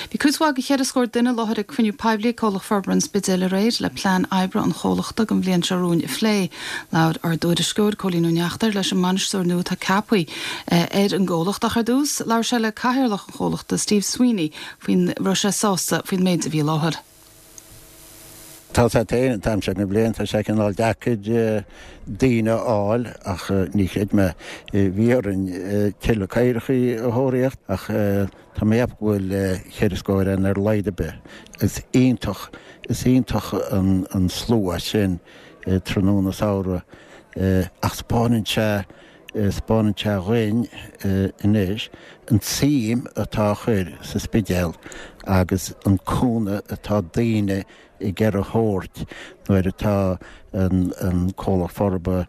Because wag chéad scóir duine láthir cruinniú peblií cólach forbrann spidéile réid le plán ebre an chólachta go bblion searún phlé laud ar dúidir scóir cholínú neachtar leis an manisúir nu tá cappaí éiad an ggólacht a chardús leir se le caiirlach an chólachta Steve Sweeney faoin Roise sásta faoin méid a bhí láthir. Tá téann tam se go blion tá se an áil deacid daoine áil ach níchéad me bhíar an tiile caiirichaí a thóiríocht ach tá méab bhfuil chéidircóir an ar leide be. Is ionintach an slua sin tróna saora ach spáinse réin inis an tíim atá chuir sa spidéal agus an cúna atá daoine I ger a hórt nuair atá an cólach forba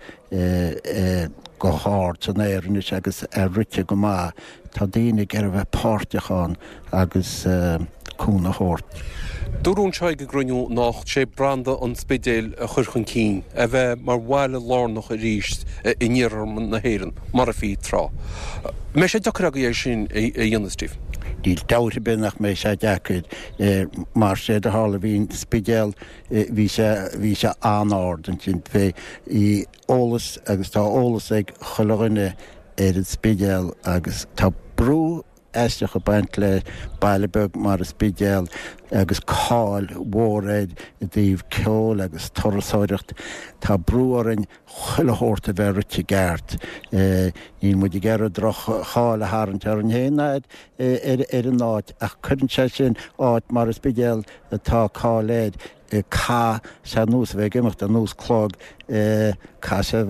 go háart an éirnis agus rite go má tá daoine ger a bheith páirteachán agus cúna hórt. Dúrún seig go gruniú nach sé branda an spidéal a churchan cín a bheith mar bhile lánach a ríist I níorm na héireann mar a fí trá. Me sé deachra go sin a dhéanana Steve. Díl dáir bin nach mé sé deacid mar sé a hála bhín spidéal bhí sé anáard an sin fé I ólas agus tá ólas ag cholaghine ar an spidéal agus tá brú eisteach a baint le bailebeg mar a spidéal agus cáil mhóréid I dtíobh ceol agus torrasáireacht tá brúarin chuilethórta bheith gceart ní muid I gcearad droch cháil a háint ar an héanaid ar an náid ach chuann sé sin áit mar a spidéal atá cáiléid cá se nús bheith imimecht a nús clog cá se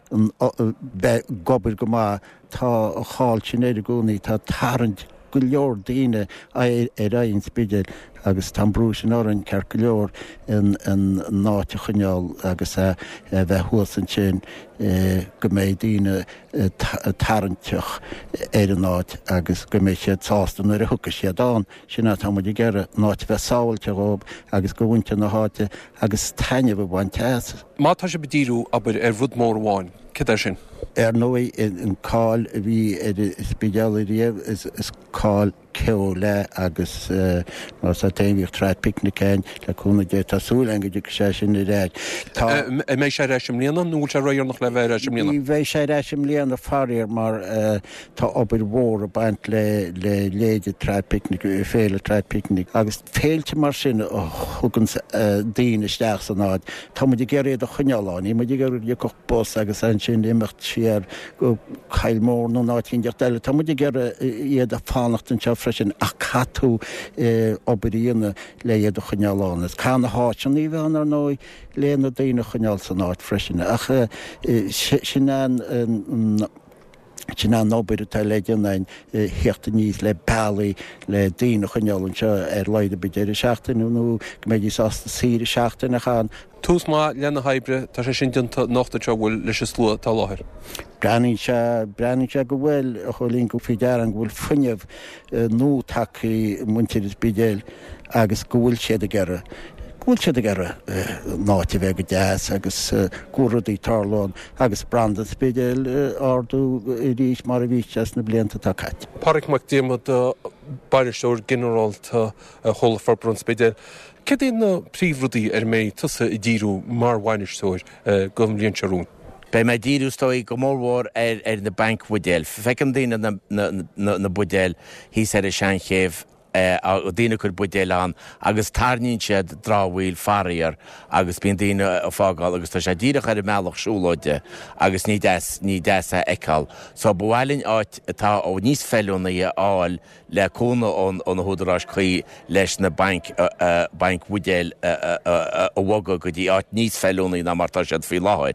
bheith gobir go má tá cháil sin éidir gúnaí tá tarrant go leor daoine ar aon spidéal agus tá brú sin áran cear go leor in náte chuneáil agus bheith thuas an sin go méid daoine tarranteach ar an náid agus go méid sé tástan ar a thuca sé dáin sinna tá muid gcearra náit bheith sáilte rób agus go bhainte na háte agus taine bh bain teas. Má tá sé bedíú aber bhd mór bháin. Cé sin? Nói in cáil a bhí spidéal riamh is cáil ceol le agus mar sa taimhíoh tráid picnicáin leúna dé tásúil angaidir go sé sin I réid. Mé sé réisim líana núil sé roiar nach le bheith réisim líana? Í bheith sé réisim líana farir mar tá obair mhór a baint le léide tráid picnic féle tráid picnic agus féilte mar sin thugann daoine isteach san náid. Tá muid géiréad a chuneáláin, í muid géiréad go bos agus an sin imimecht siar go chailmór nó náid deach deile. Tá muid géire iad a fánacht an freisin a catú obaíonna le iad a chuneálánas. Cána háit an íbh an ar nói léana daoine chuneáil san náid freisinna. Ach sin an nóbir atá leidirnain heachta níos le bailí le daoine chuneálann seo ar leide bidéir seachtainú nó go méid sásta sír seachtainna chan. Tús má leanna haibre tá sé sin dinta nachta teo bhfuil leis slua tá láthir. Breann se go bhfuil a cholín go fidear an bhfuil funineh nó takeí muintir is bidéil agus go bhfuil siad a gcearra. Bhfuil siad a gcearra náte bheith go deas agus cuaraí tarlán agus branda spidéil ardú I ríis mar a bhíteas na blianta tá cait. Páric mac déimad bairisteúir generálta chola forbrún spidéil. Cé na príomhrúdaí méid tusa I ddíriú mar bhainisteúir go bhliaon searún? Bei mé díú stoi go mórhór ar na bank budéil. Fecem daine na budéil hí sé a sean chéh a daine chur budéil an agus tarníonn siad dráhfuil faríar agus bíon daine a fágáil agus tá sé díireach ar meach siúlóide agus ní deasa eáil. So bhhailinn áit tá ó níos feúna I áil le cúna ón thuúdarrás chuí leis na bank budéil a bhga go dtí áit níos feúnaí na martá siad fao láthir.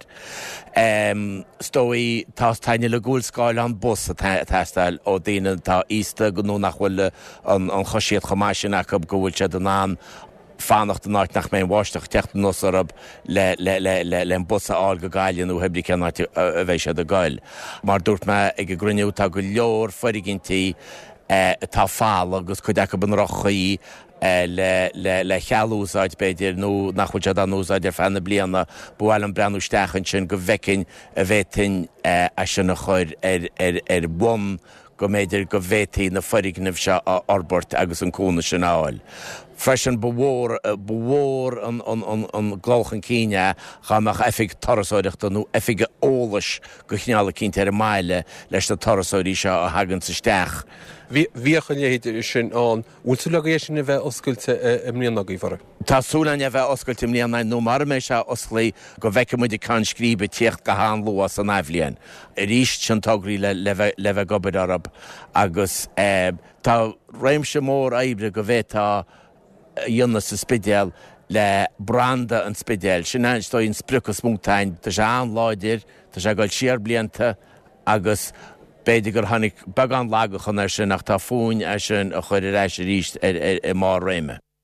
Stoi tá taine le gúil scáil an bus a testáil ó daine tá ísta go nó nach bhfuil an chosiad chomáisisin ach go bhfuil sé den an fánacht an áit nach mé bháisteach teachta nosarab le busa áil go gaiilin ó hebli ceannáit a bheith sé a gail. Mar dúirt me ag go gruniú tá go leor foiigintí tá fáil agus chuid acha ban rochaí le chealúsáid beidir nó nach chuid an úsáid ar fanna blianana bhil an breanústeachan sin go bhecinn a bhétain a sin na chuir ar bun go méidir go bhétaí na forighnamh se orbert agus an cúna sin áil. Freisin bhór an glóchan cíine chaach efig tarasóireachta nó efige ólais go chineála cinnte ar maile leis na tarasóirí se a hagann sa steach. Bhíochan léidir sin an úlú le sin a bheith oscailte mlíanaí far. Tásúlan a bheith oscailte mlíana nó mar mé se osclaí go bheice muid can scríbe tíocht go há luas an éhlíonn. I ríist sin tágraí le bheith gobad arab agus tá réimse mór éibre go bhétá dionne sa spidéal le branda an spidéal. Sin stoi in spruchas múntain, tá sé an láidir, tá sé gáil siar blianta agus beidir gur tháinig beagán lágachan ar sin nach tá fúin ar sin a chuir éis ríist mar réime.